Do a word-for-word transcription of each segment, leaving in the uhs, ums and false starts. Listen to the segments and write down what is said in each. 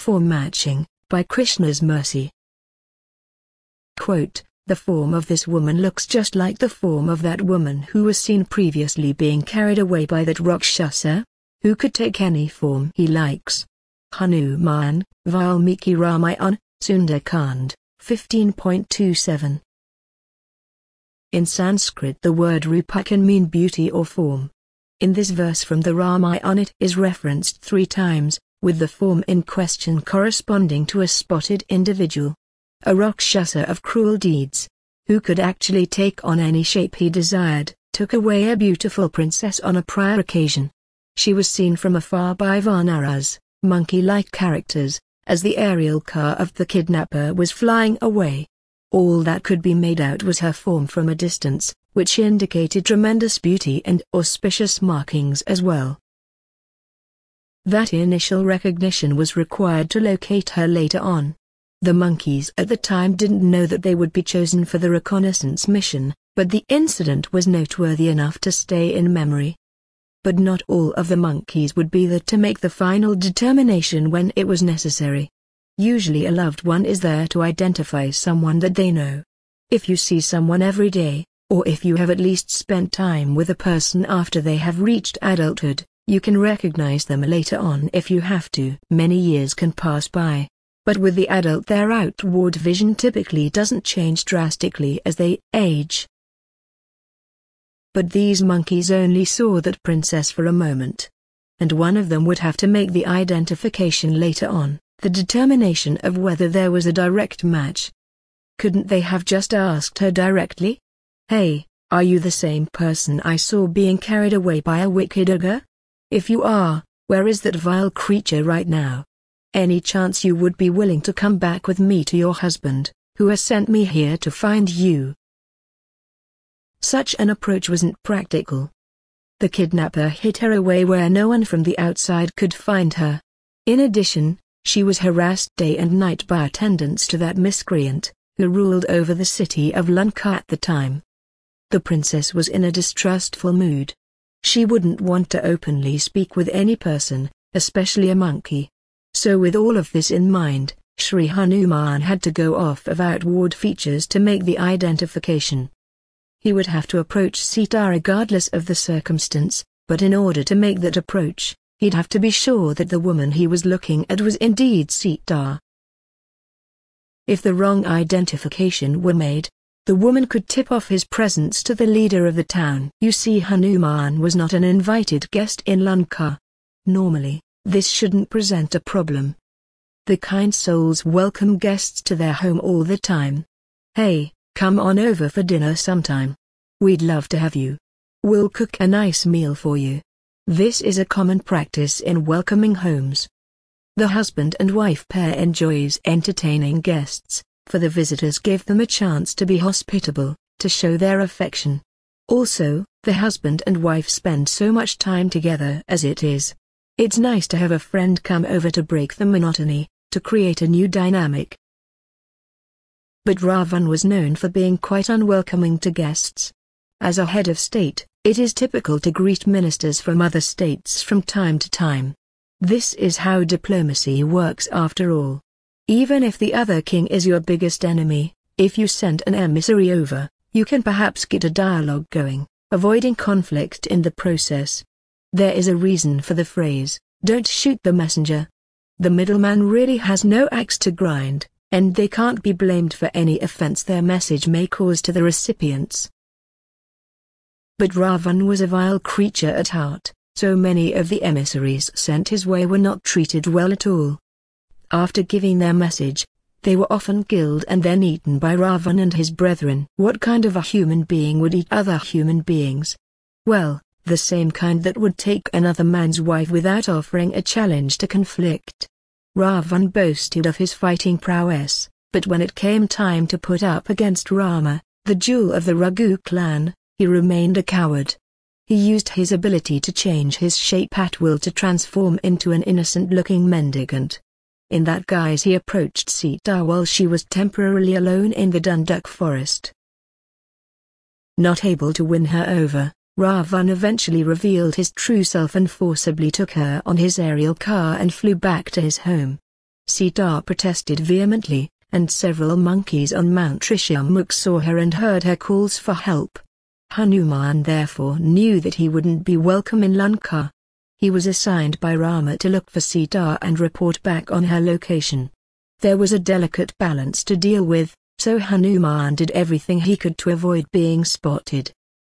Form Matching, by Krishna's Mercy. Quote, "The form of this woman looks just like the form of that woman who was seen previously being carried away by that Rakshasa, who could take any form he likes." Hanuman, Valmiki Ramayana, Sundar-Kand, fifteen point two seven. In Sanskrit the word rupa can mean beauty or form. In this verse from the Ramayana it is referenced three times, with the form in question corresponding to a spotted individual. A Rakshasa of cruel deeds, who could actually take on any shape he desired, took away a beautiful princess on a prior occasion. She was seen from afar by Vanaras, monkey-like characters, as the aerial car of the kidnapper was flying away. All that could be made out was her form from a distance, which indicated tremendous beauty and auspicious markings as well. That initial recognition was required to locate her later on. The monkeys at the time didn't know that they would be chosen for the reconnaissance mission, but the incident was noteworthy enough to stay in memory. But not all of the monkeys would be there to make the final determination when it was necessary. Usually a loved one is there to identify someone that they know. If you see someone every day, or if you have at least spent time with a person after they have reached adulthood, you can recognize them later on if you have to. Many years can pass by. But with the adult their outward vision typically doesn't change drastically as they age. But these monkeys only saw that princess for a moment. And one of them would have to make the identification later on, the determination of whether there was a direct match. Couldn't they have just asked her directly? "Hey, are you the same person I saw being carried away by a wicked ogre? If you are, where is that vile creature right now? Any chance you would be willing to come back with me to your husband, who has sent me here to find you?" Such an approach wasn't practical. The kidnapper hid her away where no one from the outside could find her. In addition, she was harassed day and night by attendants to that miscreant, who ruled over the city of Lanka at the time. The princess was in a distrustful mood. She wouldn't want to openly speak with any person, especially a monkey. So with all of this in mind, Sri Hanuman had to go off of outward features to make the identification. He would have to approach Sita regardless of the circumstance, but in order to make that approach, he'd have to be sure that the woman he was looking at was indeed Sita. If the wrong identification were made, the woman could tip off his presence to the leader of the town. You see, Hanuman was not an invited guest in Lanka. Normally, this shouldn't present a problem. The kind souls welcome guests to their home all the time. "Hey, come on over for dinner sometime. We'd love to have you. We'll cook a nice meal for you." This is a common practice in welcoming homes. The husband and wife pair enjoys entertaining guests, for the visitors give them a chance to be hospitable, to show their affection. Also, the husband and wife spend so much time together as it is. It's nice to have a friend come over to break the monotony, to create a new dynamic. But Ravan was known for being quite unwelcoming to guests. As a head of state, it is typical to greet ministers from other states from time to time. This is how diplomacy works after all. Even if the other king is your biggest enemy, if you send an emissary over, you can perhaps get a dialogue going, avoiding conflict in the process. There is a reason for the phrase, "Don't shoot the messenger." The middleman really has no axe to grind, and they can't be blamed for any offense their message may cause to the recipients. But Ravan was a vile creature at heart, so many of the emissaries sent his way were not treated well at all. After giving their message, they were often killed and then eaten by Ravan and his brethren. What kind of a human being would eat other human beings? Well, the same kind that would take another man's wife without offering a challenge to conflict. Ravan boasted of his fighting prowess, but when it came time to put up against Rama, the jewel of the Raghu clan, he remained a coward. He used his ability to change his shape at will to transform into an innocent-looking mendicant. In that guise he approached Sita while she was temporarily alone in the Dunduk forest. Not able to win her over, Ravan eventually revealed his true self and forcibly took her on his aerial car and flew back to his home. Sita protested vehemently, and several monkeys on Mount Rishyamukh saw her and heard her calls for help. Hanuman therefore knew that he wouldn't be welcome in Lanka. He was assigned by Rama to look for Sita and report back on her location. There was a delicate balance to deal with, so Hanuman did everything he could to avoid being spotted.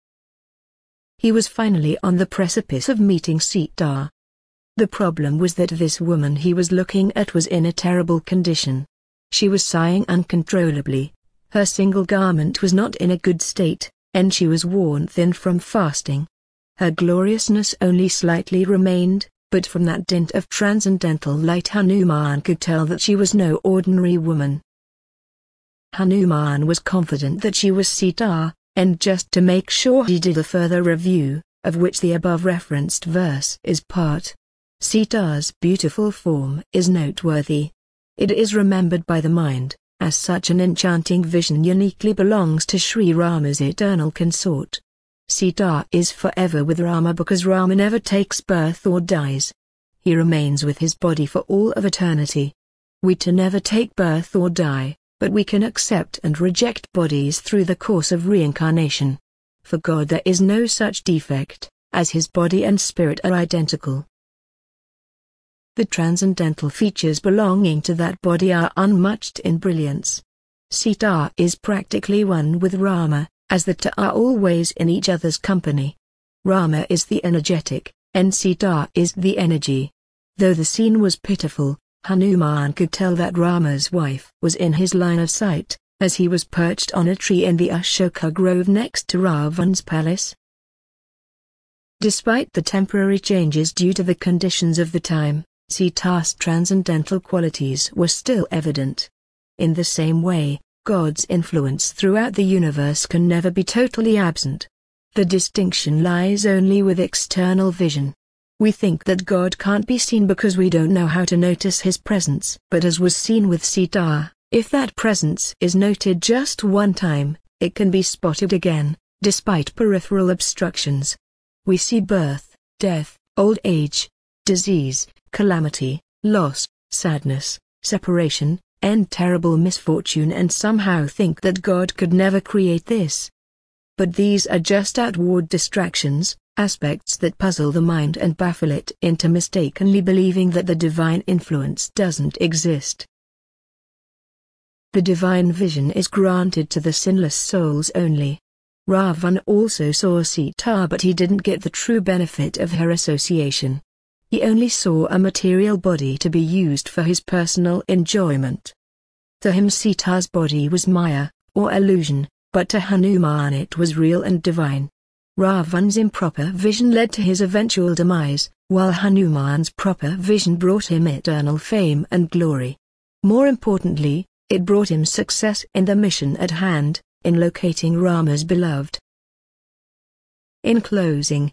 He was finally on the precipice of meeting Sita. The problem was that this woman he was looking at was in a terrible condition. She was sighing uncontrollably. Her single garment was not in a good state, and she was worn thin from fasting. Her gloriousness only slightly remained, but from that dint of transcendental light Hanuman could tell that she was no ordinary woman. Hanuman was confident that she was Sita, and just to make sure he did a further review, of which the above referenced verse is part. Sita's beautiful form is noteworthy. It is remembered by the mind, as such an enchanting vision uniquely belongs to Sri Rama's eternal consort. Sita is forever with Rama because Rama never takes birth or dies. He remains with his body for all of eternity. We too never take birth or die, but we can accept and reject bodies through the course of reincarnation. For God there is no such defect, as his body and spirit are identical. The transcendental features belonging to that body are unmatched in brilliance. Sita is practically one with Rama, as the two are always in each other's company. Rama is the energetic, and Sita is the energy. Though the scene was pitiful, Hanuman could tell that Rama's wife was in his line of sight, as he was perched on a tree in the Ashoka grove next to Ravan's palace. Despite the temporary changes due to the conditions of the time, Sita's transcendental qualities were still evident. In the same way, God's influence throughout the universe can never be totally absent. The distinction lies only with external vision. We think that God can't be seen because we don't know how to notice his presence. But as was seen with Sita, if that presence is noted just one time, it can be spotted again, despite peripheral obstructions. We see birth, death, old age, disease, calamity, loss, sadness, separation, and terrible misfortune and somehow think that God could never create this. But these are just outward distractions, aspects that puzzle the mind and baffle it into mistakenly believing that the divine influence doesn't exist. The divine vision is granted to the sinless souls only. Ravan also saw Sita, but he didn't get the true benefit of her association. He only saw a material body to be used for his personal enjoyment. To him Sita's body was Maya, or illusion, but to Hanuman it was real and divine. Ravan's improper vision led to his eventual demise, while Hanuman's proper vision brought him eternal fame and glory. More importantly, it brought him success in the mission at hand, in locating Rama's beloved. In closing,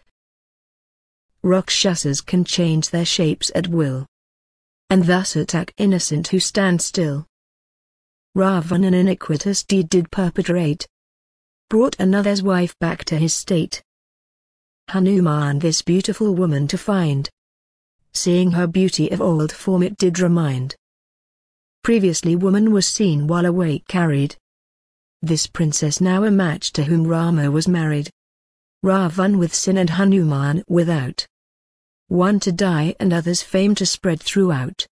Rakshasas can change their shapes at will, and thus attack innocent who stand still. Ravan an iniquitous deed did perpetrate, brought another's wife back to his state. Hanuman this beautiful woman to find, seeing her beauty of old form it did remind. Previously woman was seen while awake carried, this princess now a match to whom Rama was married. Ravan with sin and Hanuman without. One to die and others fame to spread throughout.